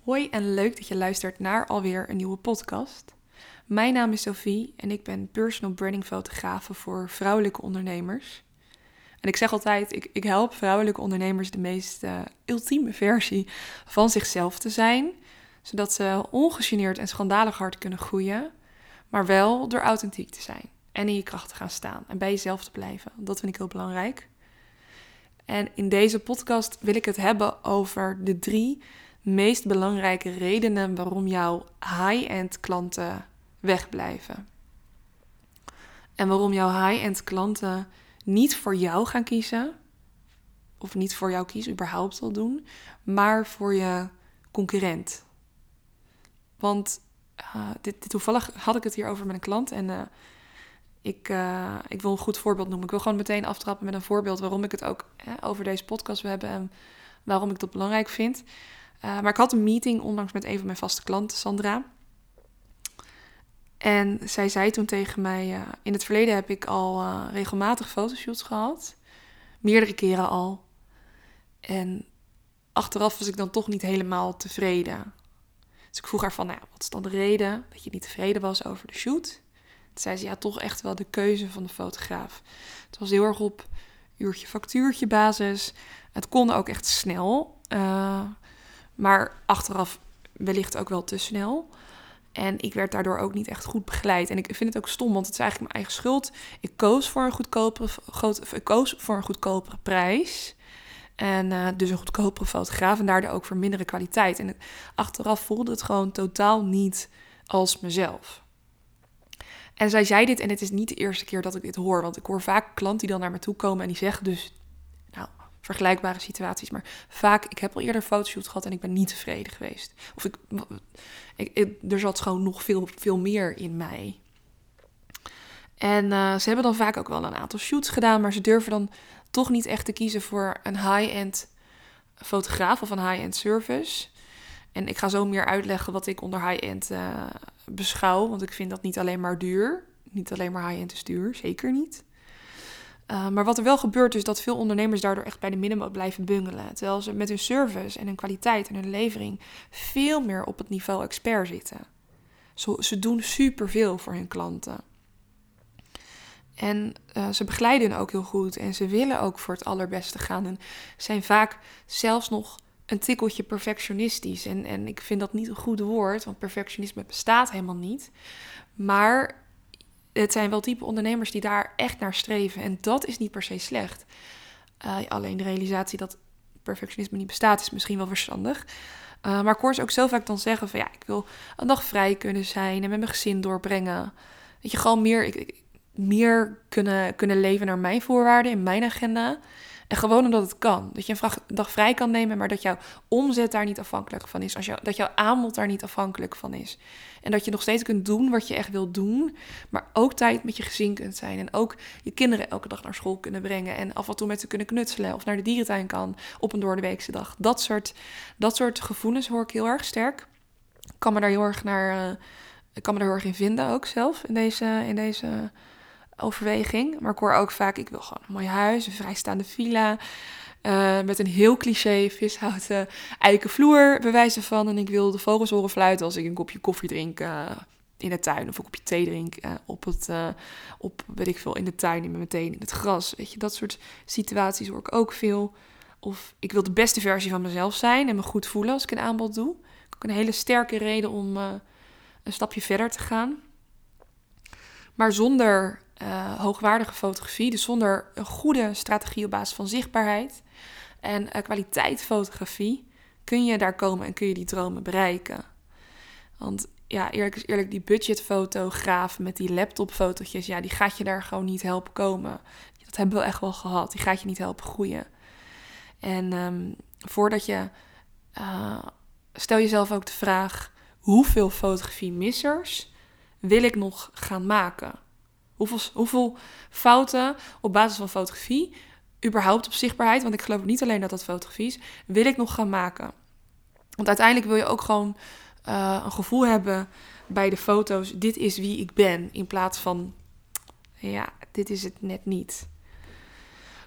Hoi en leuk dat je luistert naar alweer een nieuwe podcast. Mijn naam is Sophie en ik ben personal branding fotografe voor vrouwelijke ondernemers. En ik zeg altijd, ik help vrouwelijke ondernemers de meest ultieme versie van zichzelf te zijn. Zodat ze ongegeneerd en schandalig hard kunnen groeien, maar wel door authentiek te zijn. En in je kracht te gaan staan en bij jezelf te blijven. Dat vind ik heel belangrijk. En in deze podcast wil ik het hebben over de 3 meest belangrijke redenen waarom jouw high-end klanten wegblijven. En waarom jouw high-end klanten niet voor jou gaan kiezen, of niet voor jou kiezen, überhaupt al doen, maar voor je concurrent. Want toevallig had ik het hier over met een klant en ik wil een goed voorbeeld noemen. Ik wil gewoon meteen aftrappen met een voorbeeld waarom ik het ook over deze podcast wil hebben en waarom ik dat belangrijk vind. Maar ik had een meeting onlangs met een van mijn vaste klanten, Sandra. En zij zei toen tegen mij, in het verleden heb ik al regelmatig fotoshoots gehad. Meerdere keren al. En achteraf was ik dan toch niet helemaal tevreden. Dus ik vroeg haar van, wat is dan de reden dat je niet tevreden was over de shoot? Toen zei ze, ja, toch echt wel de keuze van de fotograaf. Het was heel erg op uurtje factuurtje basis. Het kon ook echt snel. Maar achteraf wellicht ook wel te snel. En ik werd daardoor ook niet echt goed begeleid. En ik vind het ook stom, want het is eigenlijk mijn eigen schuld. Ik koos voor een goedkopere prijs. En dus een goedkopere fotograaf en daardoor ook voor mindere kwaliteit. En achteraf voelde het gewoon totaal niet als mezelf. En zij zei dit, en het is niet de eerste keer dat ik dit hoor. Want ik hoor vaak klanten die dan naar me toe komen en die zeggen dus, vergelijkbare situaties. Maar vaak, ik heb al eerder fotoshoot gehad en ik ben niet tevreden geweest. Of er zat gewoon nog veel meer in mij. En ze hebben dan vaak ook wel een aantal shoots gedaan, maar ze durven dan toch niet echt te kiezen voor een high-end fotograaf of een high-end service. En ik ga zo meer uitleggen wat ik onder high-end beschouw, want ik vind dat niet alleen maar duur. Niet alleen maar high-end is duur, zeker niet. Maar wat er wel gebeurt is dat veel ondernemers daardoor echt bij de middenmoot blijven bungelen. Terwijl ze met hun service en hun kwaliteit en hun levering veel meer op het niveau expert zitten. Ze doen superveel voor hun klanten. En ze begeleiden ook heel goed en ze willen ook voor het allerbeste gaan. En zijn vaak zelfs nog een tikkeltje perfectionistisch. En ik vind dat niet een goed woord, want perfectionisme bestaat helemaal niet. Maar het zijn wel type ondernemers die daar echt naar streven. En dat is niet per se slecht. Alleen de realisatie dat perfectionisme niet bestaat is misschien wel verstandig. Maar ik hoor ze ook zo vaak dan zeggen van ik wil een dag vrij kunnen zijn en met mijn gezin doorbrengen. Weet je, gewoon meer kunnen leven naar mijn voorwaarden in mijn agenda. En gewoon omdat het kan. Dat je een dag vrij kan nemen, maar dat jouw omzet daar niet afhankelijk van is. Dat jouw aanbod daar niet afhankelijk van is. En dat je nog steeds kunt doen wat je echt wilt doen. Maar ook tijd met je gezin kunt zijn. En ook je kinderen elke dag naar school kunnen brengen. En af en toe met ze kunnen knutselen. Of naar de dierentuin kan op een doordeweekse dag. Dat soort gevoelens hoor ik heel erg sterk. Ik kan me daar heel erg in vinden ook zelf. In deze overweging. Maar ik hoor ook vaak, ik wil gewoon een mooi huis, een vrijstaande villa, met een heel cliché vishouten eiken vloer bewijzen van. En ik wil de vogels horen fluiten als ik een kopje koffie drink in de tuin. Of een kopje thee drink in de tuin met mijn teen in het gras. Weet je, dat soort situaties hoor ik ook veel. Of ik wil de beste versie van mezelf zijn en me goed voelen als ik een aanbod doe. Ook een hele sterke reden om een stapje verder te gaan. Maar zonder hoogwaardige fotografie, dus zonder een goede strategie op basis van zichtbaarheid en kwaliteit fotografie, kun je daar komen en kun je die dromen bereiken. Want eerlijk is eerlijk, die budgetfotograaf met die laptopfotootjes, die gaat je daar gewoon niet helpen komen. Dat hebben we echt wel gehad. Die gaat je niet helpen groeien. En voordat je, stel jezelf ook de vraag, hoeveel fotografie-missers wil ik nog gaan maken? Hoeveel fouten op basis van fotografie, überhaupt op zichtbaarheid, want ik geloof niet alleen dat dat fotografie is, wil ik nog gaan maken? Want uiteindelijk wil je ook gewoon een gevoel hebben bij de foto's, dit is wie ik ben, in plaats van, dit is het net niet.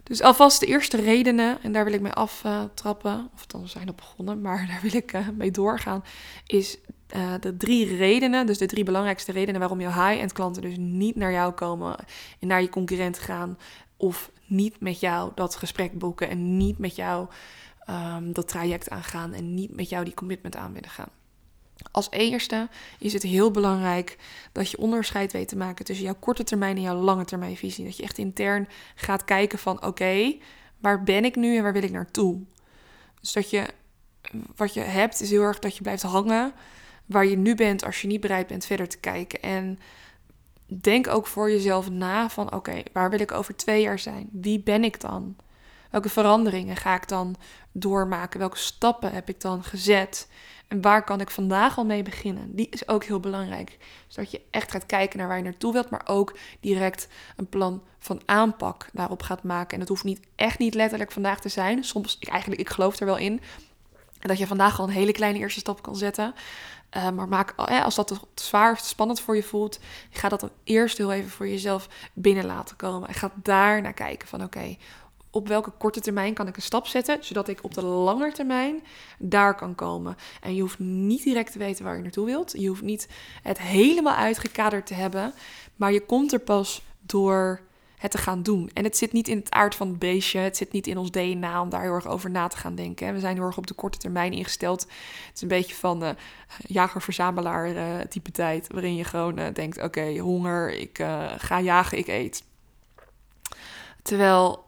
Dus alvast de eerste redenen, en daar wil ik mee aftrappen, of dan zijn we begonnen, maar daar wil ik mee doorgaan, is de 3 redenen, dus de 3 belangrijkste redenen waarom jouw high-end klanten dus niet naar jou komen en naar je concurrent gaan, of niet met jou dat gesprek boeken en niet met jou dat traject aangaan en niet met jou die commitment aan willen gaan. Als eerste is het heel belangrijk dat je onderscheid weet te maken tussen jouw korte termijn en jouw lange termijn visie. Dat je echt intern gaat kijken van oké, waar ben ik nu en waar wil ik naartoe? Dus dat je, wat je hebt is heel erg dat je blijft hangen waar je nu bent als je niet bereid bent verder te kijken. En denk ook voor jezelf na van oké, waar wil ik over 2 jaar zijn? Wie ben ik dan? Welke veranderingen ga ik dan doormaken? Welke stappen heb ik dan gezet? En waar kan ik vandaag al mee beginnen? Die is ook heel belangrijk. Zodat je echt gaat kijken naar waar je naartoe wilt, maar ook direct een plan van aanpak daarop gaat maken. En het hoeft echt niet letterlijk vandaag te zijn. Soms, ik geloof er wel in, dat je vandaag al een hele kleine eerste stap kan zetten. Maar als dat te zwaar, te spannend voor je voelt, ga dat dan eerst heel even voor jezelf binnen laten komen. En ga daar naar kijken van oké, op welke korte termijn kan ik een stap zetten, zodat ik op de lange termijn daar kan komen. En je hoeft niet direct te weten waar je naartoe wilt. Je hoeft niet het helemaal uitgekaderd te hebben, maar je komt er pas door het te gaan doen. En het zit niet in het aard van het beestje, het zit niet in ons DNA om daar heel erg over na te gaan denken. We zijn heel erg op de korte termijn ingesteld. Het is een beetje van jager-verzamelaar type tijd, waarin je gewoon denkt, oké, honger, ik ga jagen, ik eet. Terwijl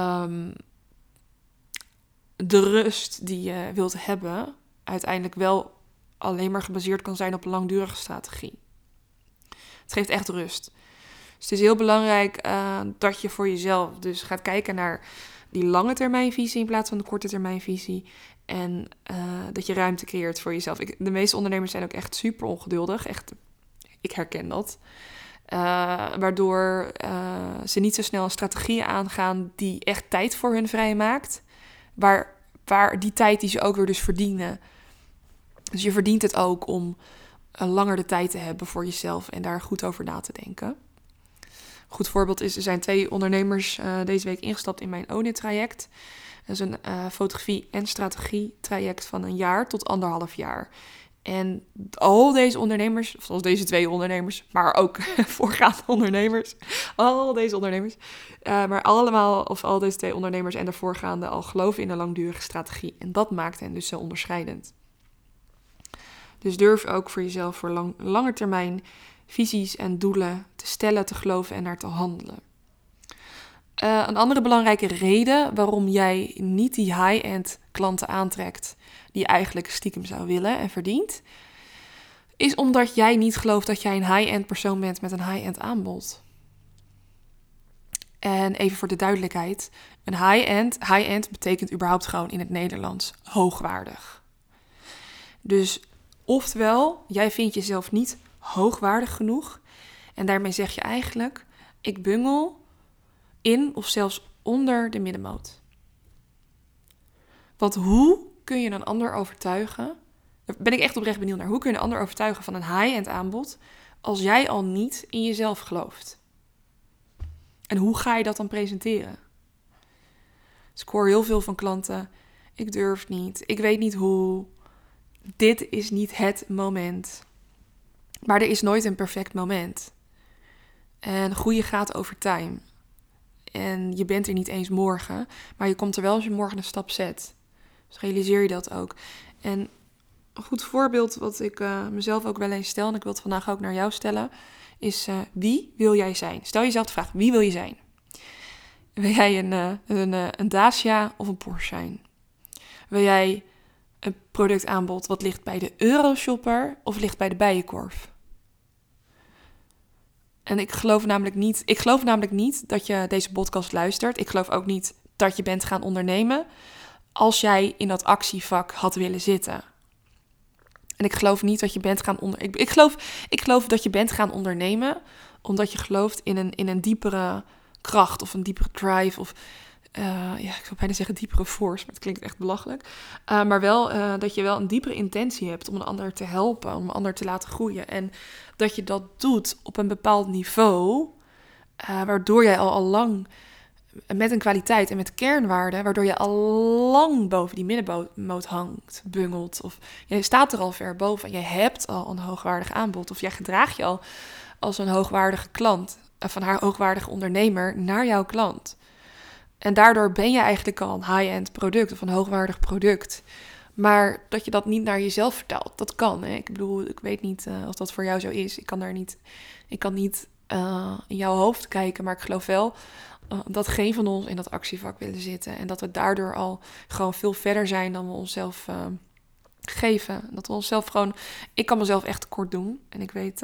de rust die je wilt hebben uiteindelijk wel alleen maar gebaseerd kan zijn op een langdurige strategie. Het geeft echt rust. Dus het is heel belangrijk dat je voor jezelf dus gaat kijken naar die lange termijnvisie in plaats van de korte termijnvisie. En dat je ruimte creëert voor jezelf. De meeste ondernemers zijn ook echt super ongeduldig. Echt, ik herken dat. Waardoor ze niet zo snel een strategie aangaan die echt tijd voor hun vrijmaakt. Waar die tijd die ze ook weer dus verdienen. Dus je verdient het ook om langer de tijd te hebben voor jezelf en daar goed over na te denken. Een goed voorbeeld is, er zijn 2 ondernemers deze week ingestapt in mijn Own-It-traject. Dat is een fotografie- en strategie-traject van 1 jaar tot 1,5 jaar. En al deze ondernemers, zoals deze 2 ondernemers, maar ook voorgaande ondernemers, al deze ondernemers, maar allemaal, of al deze 2 ondernemers en de voorgaande al geloven in een langdurige strategie. En dat maakt hen dus zo onderscheidend. Dus durf ook voor jezelf voor lange termijn visies en doelen te stellen, te geloven en naar te handelen. Een andere belangrijke reden waarom jij niet die high-end klanten aantrekt die je eigenlijk stiekem zou willen en verdient, is omdat jij niet gelooft dat jij een high-end persoon bent met een high-end aanbod. En even voor de duidelijkheid, een high-end betekent überhaupt gewoon in het Nederlands hoogwaardig. Dus oftewel, jij vindt jezelf niet hoogwaardig genoeg en daarmee zeg je eigenlijk, ik bungel in of zelfs onder de middenmoot. Want hoe kun je een ander overtuigen? Daar ben ik echt oprecht benieuwd naar. Hoe kun je een ander overtuigen van een high-end aanbod als jij al niet in jezelf gelooft? En hoe ga je dat dan presenteren? Dus ik hoor heel veel van klanten, ik durf niet, ik weet niet hoe, dit is niet het moment. Maar er is nooit een perfect moment. En groeien gaat over time. En je bent er niet eens morgen, maar je komt er wel als je morgen een stap zet. Dus realiseer je dat ook. En een goed voorbeeld wat ik mezelf ook wel eens stel, en ik wil het vandaag ook naar jou stellen, is wie wil jij zijn? Stel jezelf de vraag, wie wil je zijn? Wil jij een Dacia of een Porsche zijn? Wil jij een productaanbod wat ligt bij de Euroshopper of ligt bij de Bijenkorf? En ik geloof namelijk niet dat je deze podcast luistert. Ik geloof ook niet dat je bent gaan ondernemen als jij in dat actievak had willen zitten. En ik geloof niet dat je bent gaan ik geloof dat je bent gaan ondernemen omdat je gelooft in een diepere kracht of een diepere drive of ik wil bijna zeggen diepere force, maar het klinkt echt belachelijk. Maar wel dat je wel een diepere intentie hebt om een ander te helpen, om een ander te laten groeien. En dat je dat doet op een bepaald niveau, waardoor jij al lang met een kwaliteit en met kernwaarden, waardoor je al lang boven die middenmoot hangt, bungelt. Of je staat er al ver boven. Je hebt al een hoogwaardig aanbod. Of jij gedraagt je al als een hoogwaardige klant, van haar hoogwaardige ondernemer naar jouw klant. En daardoor ben je eigenlijk al een high-end product of een hoogwaardig product. Maar dat je dat niet naar jezelf vertaalt, dat kan. Hè? Ik bedoel, ik weet niet of dat voor jou zo is. Ik kan niet in jouw hoofd kijken, maar ik geloof wel dat geen van ons in dat actievak willen zitten. En dat we daardoor al gewoon veel verder zijn dan we onszelf geven. Dat we onszelf gewoon... Ik kan mezelf echt tekort doen. En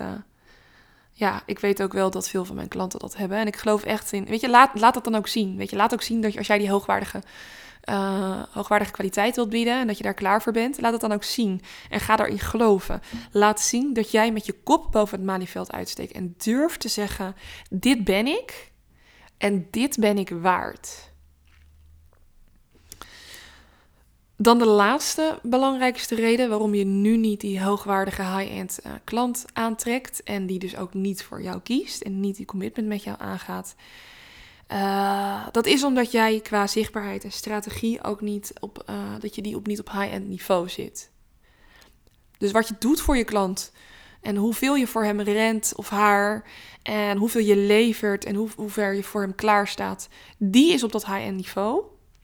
ik weet ook wel dat veel van mijn klanten dat hebben. En ik geloof echt in... Weet je, laat dat dan ook zien. Weet je, laat ook zien dat als jij die hoogwaardige kwaliteit wilt bieden en dat je daar klaar voor bent, laat het dan ook zien. En ga daarin geloven. Laat zien dat jij met je kop boven het malieveld uitsteekt en durf te zeggen, dit ben ik en dit ben ik waard. Dan de laatste belangrijkste reden waarom je nu niet die hoogwaardige high-end klant aantrekt en die dus ook niet voor jou kiest en niet die commitment met jou aangaat. Dat is omdat jij qua zichtbaarheid en strategie ook niet niet op high-end niveau zit. Dus wat je doet voor je klant en hoeveel je voor hem rent of haar en hoeveel je levert en hoe ver je voor hem klaar staat, die is op dat high-end niveau.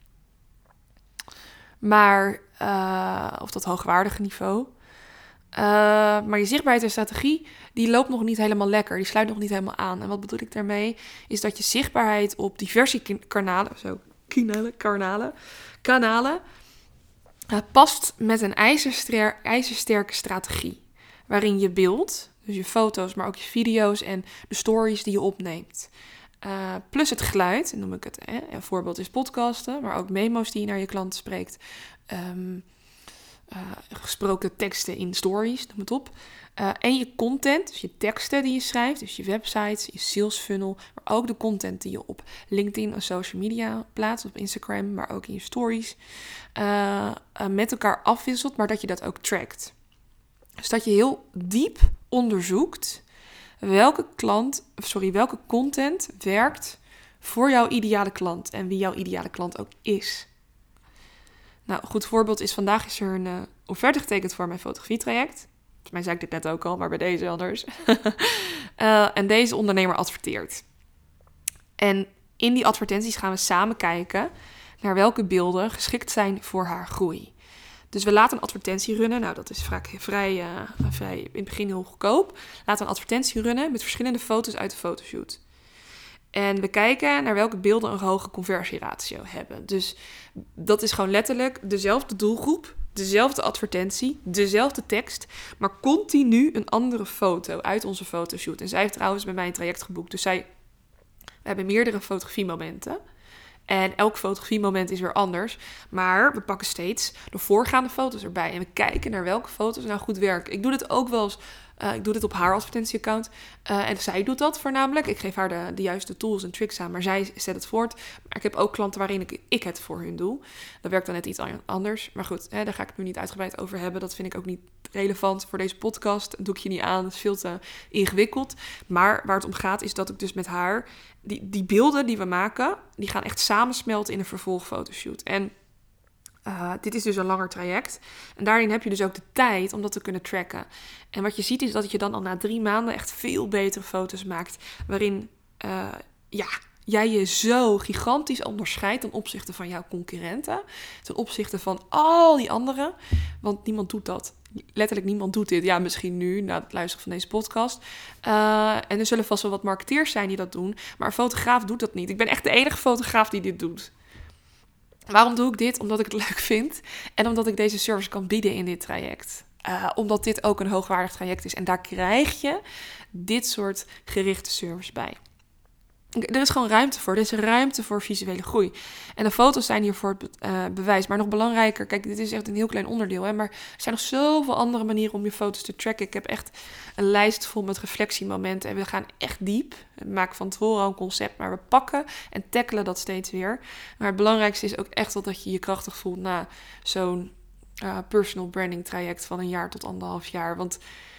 Maar, of dat hoogwaardige niveau. Maar je zichtbaarheid en strategie, die loopt nog niet helemaal lekker. Die sluit nog niet helemaal aan. En wat bedoel ik daarmee? Is dat je zichtbaarheid op diverse kanalen past met een ijzersterke strategie. Waarin je beeld, dus je foto's, maar ook je video's en de stories die je opneemt. Plus het geluid, noem ik het. Een voorbeeld is podcasten, maar ook memo's die je naar je klanten spreekt. Gesproken teksten in stories, noem het op. En je content, dus je teksten die je schrijft, dus je websites, je sales funnel, maar ook de content die je op LinkedIn en social media plaatst, op Instagram, maar ook in je stories, met elkaar afwisselt, maar dat je dat ook trackt. Dus dat je heel diep onderzoekt welke content werkt voor jouw ideale klant en wie jouw ideale klant ook is. Nou, een goed voorbeeld is vandaag is er een offerte getekend voor mijn fotografietraject. Volgens mij zei ik dit net ook al, maar bij deze anders. En deze ondernemer adverteert. En in die advertenties gaan we samen kijken naar welke beelden geschikt zijn voor haar groei. Dus we laten een advertentie runnen. Nou, dat is vrij in het begin heel goedkoop. Laten we een advertentie runnen met verschillende foto's uit de fotoshoot. En we kijken naar welke beelden een hoge conversieratio hebben. Dus dat is gewoon letterlijk dezelfde doelgroep, dezelfde advertentie, dezelfde tekst, maar continu een andere foto uit onze fotoshoot. En zij heeft trouwens bij mij een traject geboekt. Dus we hebben meerdere fotografiemomenten. En elk fotografiemoment is weer anders. Maar we pakken steeds de voorgaande foto's erbij. En we kijken naar welke foto's nou goed werken. Ik doe dit ook wel eens. Ik doe dit op haar advertentieaccount. En zij doet dat voornamelijk. Ik geef haar de juiste tools en tricks aan. Maar zij zet het voort. Maar ik heb ook klanten waarin ik het voor hun doe. Dat werkt dan net iets anders. Maar goed, daar ga ik het nu niet uitgebreid over hebben. Dat vind ik ook niet relevant voor deze podcast. Dat doe ik je niet aan. Dat is veel te ingewikkeld. Maar waar het om gaat is dat ik dus met haar... Die beelden die we maken, die gaan echt samensmelten in een vervolgfotoshoot. En dit is dus een langer traject. En daarin heb je dus ook de tijd om dat te kunnen tracken. En wat je ziet is dat je dan al na 3 maanden echt veel betere foto's maakt. Waarin jij je zo gigantisch onderscheidt ten opzichte van jouw concurrenten. Ten opzichte van al die anderen. Want niemand doet dat. Letterlijk niemand doet dit. Ja, misschien nu, na het luisteren van deze podcast. En er zullen vast wel wat marketeers zijn die dat doen. Maar een fotograaf doet dat niet. Ik ben echt de enige fotograaf die dit doet. Waarom doe ik dit? Omdat ik het leuk vind. En omdat ik deze service kan bieden in dit traject. Omdat dit ook een hoogwaardig traject is. En daar krijg je dit soort gerichte service bij. Er is gewoon ruimte voor. Er is ruimte voor visuele groei. En de foto's zijn hiervoor het bewijs. Maar nog belangrijker, kijk, dit is echt een heel klein onderdeel. Hè, maar er zijn nog zoveel andere manieren om je foto's te tracken. Ik heb echt een lijst vol met reflectiemomenten. En we gaan echt diep. We maken van tevoren al een concept. Maar we pakken en tackelen dat steeds weer. Maar het belangrijkste is ook echt wel dat je je krachtig voelt na zo'n personal branding traject van 1 jaar tot 1,5 jaar. Want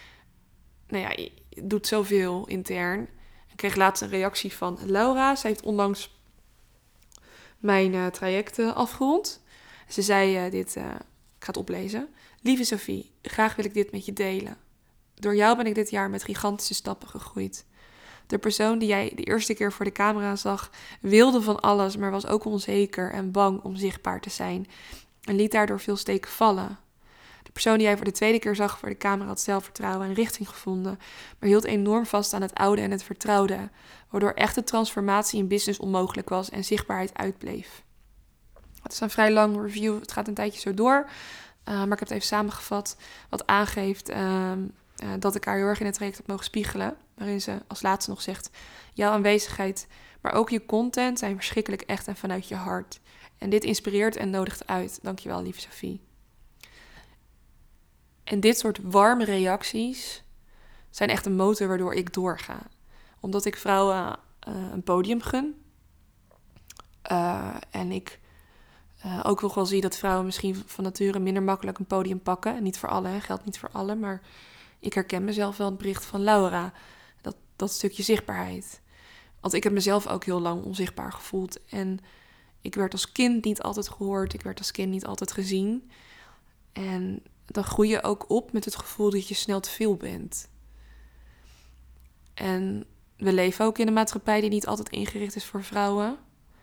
je doet zoveel intern. Ik kreeg laatst een reactie van Laura. Zij heeft onlangs mijn traject afgerond. Ze zei dit, ik ga het oplezen. Lieve Sophie, graag wil ik dit met je delen. Door jou ben ik dit jaar met gigantische stappen gegroeid. De persoon die jij de eerste keer voor de camera zag, wilde van alles, maar was ook onzeker en bang om zichtbaar te zijn. En liet daardoor veel steken vallen. De persoon die jij voor de tweede keer zag voor de camera had zelfvertrouwen en richting gevonden, maar hield enorm vast aan het oude en het vertrouwde, waardoor echte transformatie in business onmogelijk was en zichtbaarheid uitbleef. Het is een vrij lang review, het gaat een tijdje zo door, maar ik heb het even samengevat, wat aangeeft dat ik haar heel erg in het traject heb mogen spiegelen, waarin ze als laatste nog zegt, jouw aanwezigheid, maar ook je content zijn verschrikkelijk echt en vanuit je hart. En dit inspireert en nodigt uit. Dankjewel, lieve Sophie. En dit soort warme reacties zijn echt een motor waardoor ik doorga. Omdat ik vrouwen een podium gun. En ik ook nog wel zie dat vrouwen misschien van nature minder makkelijk een podium pakken. En niet voor allen, geldt niet voor allen. Maar ik herken mezelf wel het bericht van Laura. Dat stukje zichtbaarheid. Want ik heb mezelf ook heel lang onzichtbaar gevoeld. En ik werd als kind niet altijd gehoord. Ik werd als kind niet altijd gezien. En dan groei je ook op met het gevoel dat je snel te veel bent. En we leven ook in een maatschappij die niet altijd ingericht is voor vrouwen.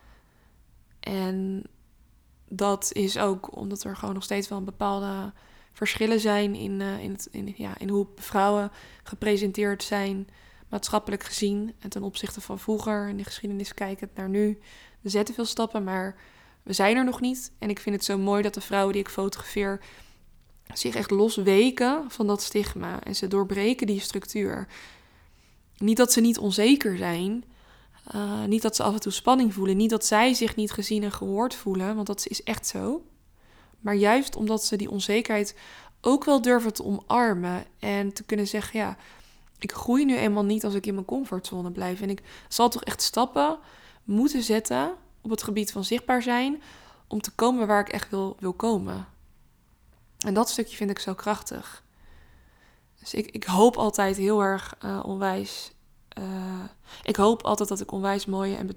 En dat is ook omdat er gewoon nog steeds wel een bepaalde verschillen zijn in hoe vrouwen gepresenteerd zijn, maatschappelijk gezien. En ten opzichte van vroeger, in de geschiedenis kijkend naar nu. We zetten veel stappen, maar we zijn er nog niet. En ik vind het zo mooi dat de vrouwen die ik fotografeer zich echt losweken van dat stigma. En ze doorbreken die structuur. Niet dat ze niet onzeker zijn. Niet dat ze af en toe spanning voelen. Niet dat zij zich niet gezien en gehoord voelen. Want dat is echt zo. Maar juist omdat ze die onzekerheid ook wel durven te omarmen. En te kunnen zeggen, ja, ik groei nu eenmaal niet als ik in mijn comfortzone blijf. En ik zal toch echt stappen moeten zetten op het gebied van zichtbaar zijn. Om te komen waar ik echt wil komen. En dat stukje vind ik zo krachtig. Dus ik hoop altijd heel erg onwijs. Ik hoop altijd dat ik onwijs mooie en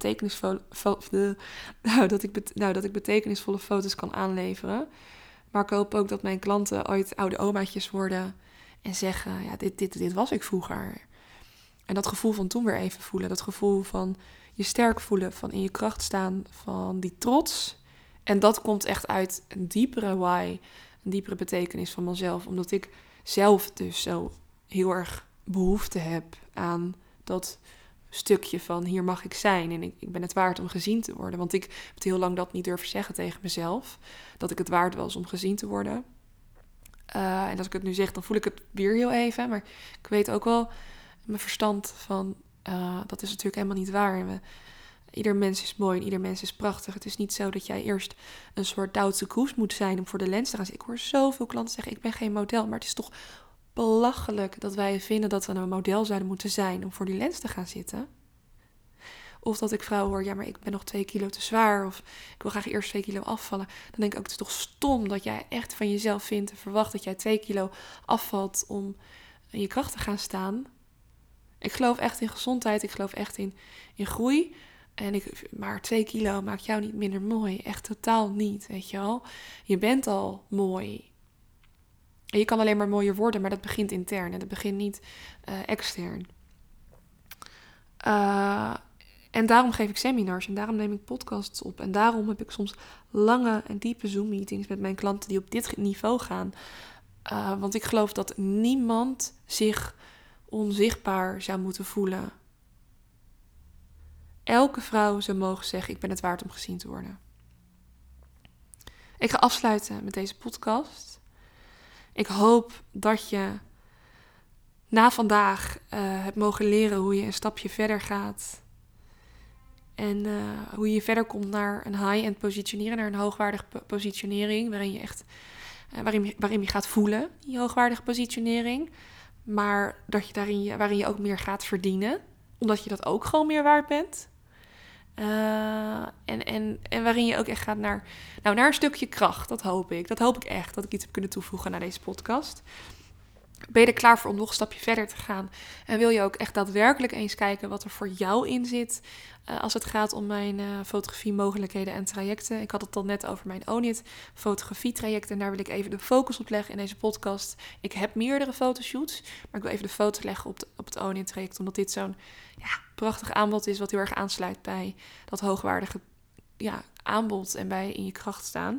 dat ik betekenisvolle foto's kan aanleveren. Maar ik hoop ook dat mijn klanten ooit oude omaatjes worden en zeggen, ja, dit was ik vroeger. En dat gevoel van toen weer even voelen. Dat gevoel van je sterk voelen, van in je kracht staan, van die trots. En dat komt echt uit een diepere why, een diepere betekenis van mezelf. Omdat ik zelf dus zo heel erg behoefte heb aan dat stukje van hier mag ik zijn. En ik ben het waard om gezien te worden. Want ik heb het heel lang dat niet durven zeggen tegen mezelf. Dat ik het waard was om gezien te worden. En als ik het nu zeg, dan voel ik het weer heel even. Maar ik weet ook wel mijn verstand van, dat is natuurlijk helemaal niet waar. En ieder mens is mooi en ieder mens is prachtig. Het is niet zo dat jij eerst een soort Duitse koers moet zijn om voor de lens te gaan. Ik hoor zoveel klanten zeggen, ik ben geen model. Maar het is toch belachelijk dat wij vinden dat we een model zouden moeten zijn om voor die lens te gaan zitten. Of dat ik vrouwen hoor, ja, maar ik ben nog 2 kilo te zwaar. Of ik wil graag eerst 2 kilo afvallen. Dan denk ik ook, het is toch stom dat jij echt van jezelf vindt en verwacht dat jij 2 kilo afvalt om in je kracht te gaan staan. Ik geloof echt in gezondheid. Ik geloof echt in groei. Maar 2 kilo maakt jou niet minder mooi. Echt totaal niet, weet je wel. Je bent al mooi. En je kan alleen maar mooier worden, maar dat begint intern. En dat begint niet extern. En daarom geef ik seminars en daarom neem ik podcasts op. En daarom heb ik soms lange en diepe Zoom-meetings met mijn klanten die op dit niveau gaan. Want ik geloof dat niemand zich onzichtbaar zou moeten voelen. Elke vrouw zou mogen zeggen, ik ben het waard om gezien te worden. Ik ga afsluiten met deze podcast. Ik hoop dat je na vandaag hebt mogen leren hoe je een stapje verder gaat. En hoe je verder komt naar een high-end positionering, naar een hoogwaardige positionering. Waarin je echt, waarin je gaat voelen, die hoogwaardige positionering. Maar dat je waarin je ook meer gaat verdienen. Omdat je dat ook gewoon meer waard bent. En waarin je ook echt gaat naar een stukje kracht. Dat hoop ik. Dat hoop ik echt, dat ik iets heb kunnen toevoegen naar deze podcast. Ben je er klaar voor om nog een stapje verder te gaan? En wil je ook echt daadwerkelijk eens kijken wat er voor jou in zit als het gaat om mijn fotografie mogelijkheden en trajecten? Ik had het al net over mijn Own It fotografietraject en daar wil ik even de focus op leggen in deze podcast. Ik heb meerdere fotoshoots, maar ik wil even de focus leggen op het Own It traject, omdat dit zo'n prachtig aanbod is wat heel erg aansluit bij dat hoogwaardige aanbod en bij in je kracht staan.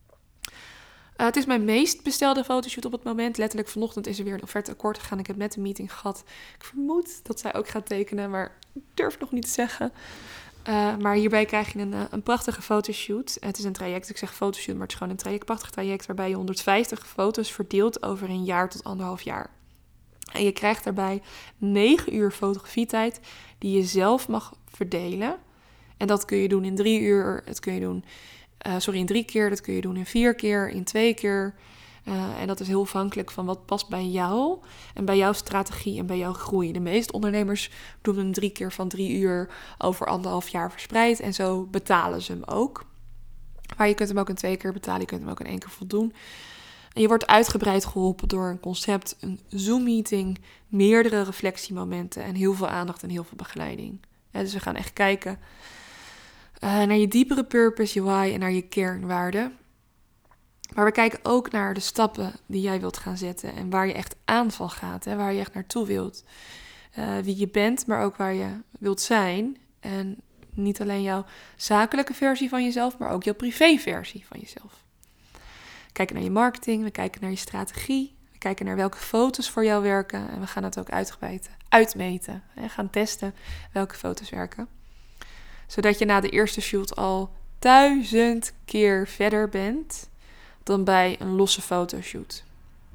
Het is mijn meest bestelde fotoshoot op het moment. Letterlijk vanochtend is er weer een offerteakkoord gegaan. Ik heb net een meeting gehad. Ik vermoed dat zij ook gaat tekenen, maar ik durf nog niet te zeggen. Maar hierbij krijg je een prachtige fotoshoot. Het is een traject, ik zeg fotoshoot, maar het is gewoon een traject, prachtig traject waarbij je 150 foto's verdeelt over 1 jaar tot 1,5 jaar. En je krijgt daarbij 9 uur fotografietijd die je zelf mag verdelen. En dat kun je doen in 3 uur, dat kun je doen in 3 keer, dat kun je doen in 4 keer, in 2 keer. En dat is heel afhankelijk van wat past bij jou en bij jouw strategie en bij jouw groei. De meeste ondernemers doen hem 3 keer van 3 uur over 1,5 jaar verspreid. En zo betalen ze hem ook. Maar je kunt hem ook in 2 keer betalen, je kunt hem ook in 1 keer voldoen. En je wordt uitgebreid geholpen door een concept, een Zoom-meeting, meerdere reflectiemomenten en heel veel aandacht en heel veel begeleiding. Dus we gaan echt kijken naar je diepere purpose, je why en naar je kernwaarden. Maar we kijken ook naar de stappen die jij wilt gaan zetten en waar je echt aan van gaat, waar je echt naartoe wilt. Wie je bent, maar ook waar je wilt zijn. En niet alleen jouw zakelijke versie van jezelf, maar ook jouw privéversie van jezelf. We kijken naar je marketing, we kijken naar je strategie, we kijken naar welke foto's voor jou werken en we gaan het ook uitgebreid uitmeten en gaan testen welke foto's werken. Zodat je na de eerste shoot al 1000 keer verder bent dan bij een losse fotoshoot.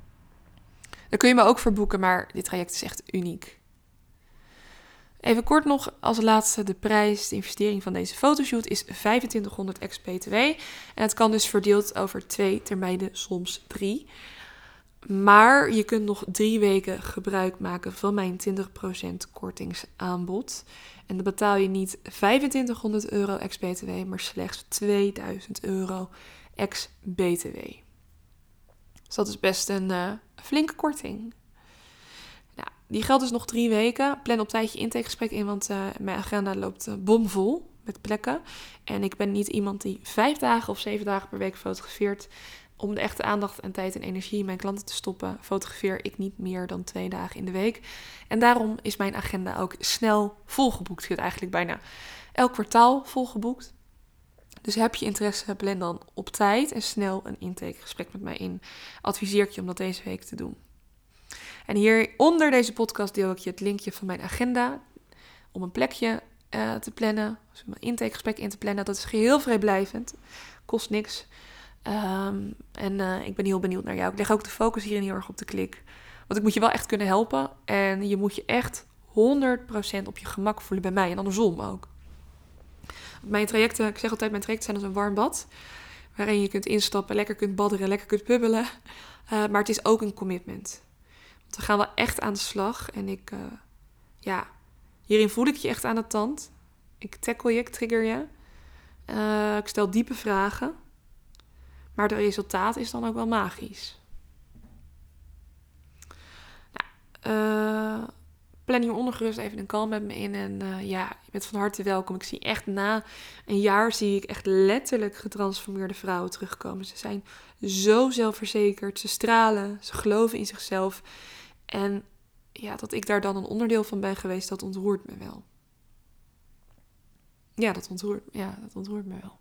Daar kun je me ook voor boeken, maar dit traject is echt uniek. Even kort nog als laatste de prijs. De investering van deze fotoshoot is 2500 ex-BTW. En het kan dus verdeeld over 2 termijnen, soms 3. Maar je kunt nog 3 weken gebruik maken van mijn 20% kortingsaanbod. En dan betaal je niet 2500 euro ex-BTW, maar slechts 2000 euro ex-BTW. Dus dat is best een flinke korting. Nou, die geldt dus nog 3 weken. Plan op tijd je intakegesprek in, want mijn agenda loopt bomvol met plekken. En ik ben niet iemand die 5 dagen of 7 dagen per week fotografeert. Om de echte aandacht en tijd en energie in mijn klanten te stoppen, fotografeer ik niet meer dan 2 dagen in de week. En daarom is mijn agenda ook snel volgeboekt. Ik heb eigenlijk bijna elk kwartaal volgeboekt. Dus heb je interesse, plan dan op tijd en snel een intakegesprek met mij in. Adviseer ik je om dat deze week te doen. En hier onder deze podcast deel ik je het linkje van mijn agenda om een plekje te plannen, dus om een intakegesprek in te plannen. Dat is geheel vrijblijvend, kost niks. Ik ben heel benieuwd naar jou. Ik leg ook de focus hierin heel erg op de klik. Want ik moet je wel echt kunnen helpen. En je moet je echt 100% op je gemak voelen bij mij. En andersom ook. Mijn trajecten, ik zeg altijd, mijn trajecten zijn als een warm bad. Waarin je kunt instappen, lekker kunt badderen, lekker kunt bubbelen. Maar het is ook een commitment. Want we gaan wel echt aan de slag. En hierin voel ik je echt aan de tand. Ik tackle je, ik trigger je. Ik stel diepe vragen. Maar het resultaat is dan ook wel magisch. Plan hieronder gerust even een call met me in. En je bent van harte welkom. Ik zie echt na een jaar zie ik echt letterlijk getransformeerde vrouwen terugkomen. Ze zijn zo zelfverzekerd. Ze stralen. Ze geloven in zichzelf. En dat ik daar dan een onderdeel van ben geweest, dat ontroert me wel. Dat ontroert me wel.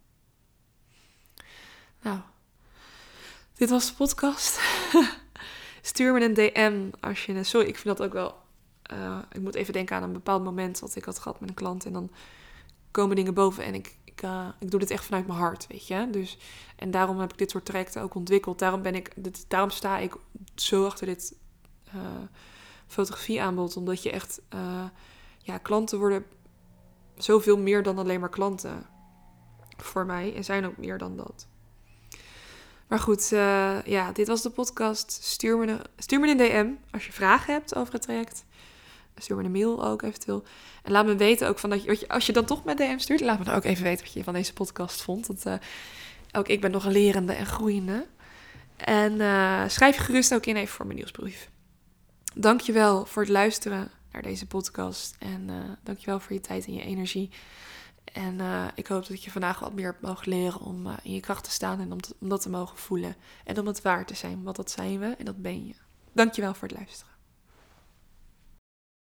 Nou, dit was de podcast. Stuur me een DM als je... Sorry, ik vind dat ook wel... ik moet even denken aan een bepaald moment wat ik had gehad met een klant. En dan komen dingen boven en ik doe dit echt vanuit mijn hart, weet je. Dus, en daarom heb ik dit soort trajecten ook ontwikkeld. Daarom sta ik zo achter dit fotografieaanbod. Omdat je echt... klanten worden zoveel meer dan alleen maar klanten voor mij. En zijn ook meer dan dat. Maar goed, dit was de podcast. Stuur me een DM als je vragen hebt over het traject. Stuur me een mail ook eventueel. En laat me weten ook als je dan toch met DM stuurt, laat me dan ook even weten wat je van deze podcast vond. Want ook ik ben nog een lerende en groeiende. En schrijf je gerust ook in even voor mijn nieuwsbrief. Dankjewel voor het luisteren naar deze podcast. En dankjewel voor je tijd en je energie. En ik hoop dat je vandaag wat meer hebt mogen leren om in je kracht te staan en om dat te mogen voelen. En om het waar te zijn, want dat zijn we en dat ben je. Dankjewel voor het luisteren.